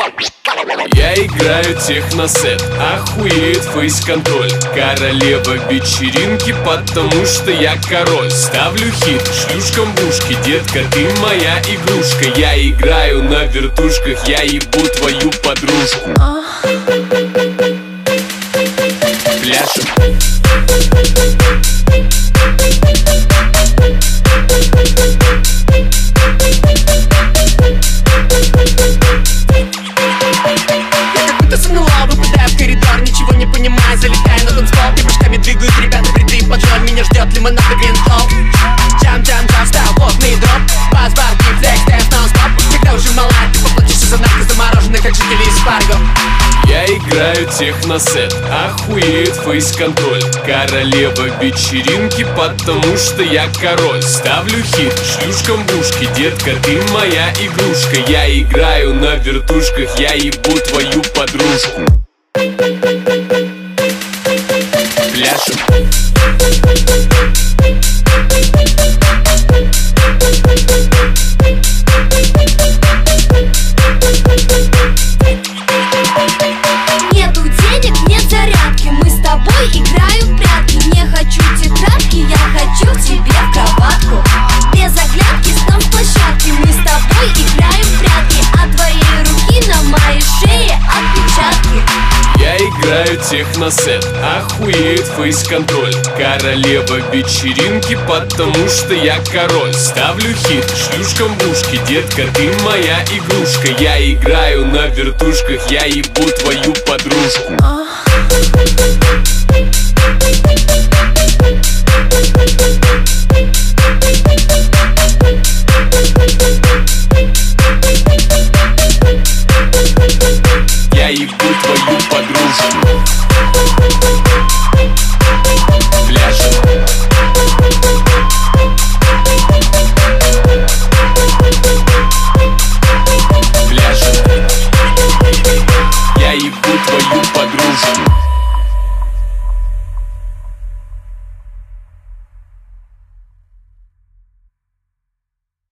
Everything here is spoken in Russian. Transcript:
Я играю техносет, охуеет фейс-контроль. Королева вечеринки, потому что я король. Ставлю хит, шлюшкам в ушки, детка, ты моя игрушка. Я играю на вертушках, я ебу твою подружку. Пляшем. Ничего не понимаю, залетаю на танцпол. И прыжками двигают ребята, бриты поджог. Меня ждет лимонад и гринтол. Джам-джам-джам, стал плотный дроп. Бас-бар, дипфлекс, дэнс, нон-стоп. Когда уже малая, ты поплатишься за нарко, замороженный, как жители из Фарго. Я играю техносет, охуеет фейс-контроль. Королева вечеринки, потому что я король. Ставлю хит, шлюшкам в ушки, детка, ты моя игрушка. Я играю на вертушках, я ебу твою подружку. Пляшем. Нету денег, нет зарядки. Мы с тобой играем в прятки. Не хочу тетрадки, я хочу к тебе в кроватку. Без оглядки с танцплощадки. Мы с тобой играем в прятки. От твоей руки на моей шее отпечатки. Я играю техносет, охуеет фейс-контроль. Королева вечеринки, потому что я король. Ставлю хит, шлюшкам в ушки, детка, ты моя игрушка. Я играю на вертушках, я ебу твою подружку.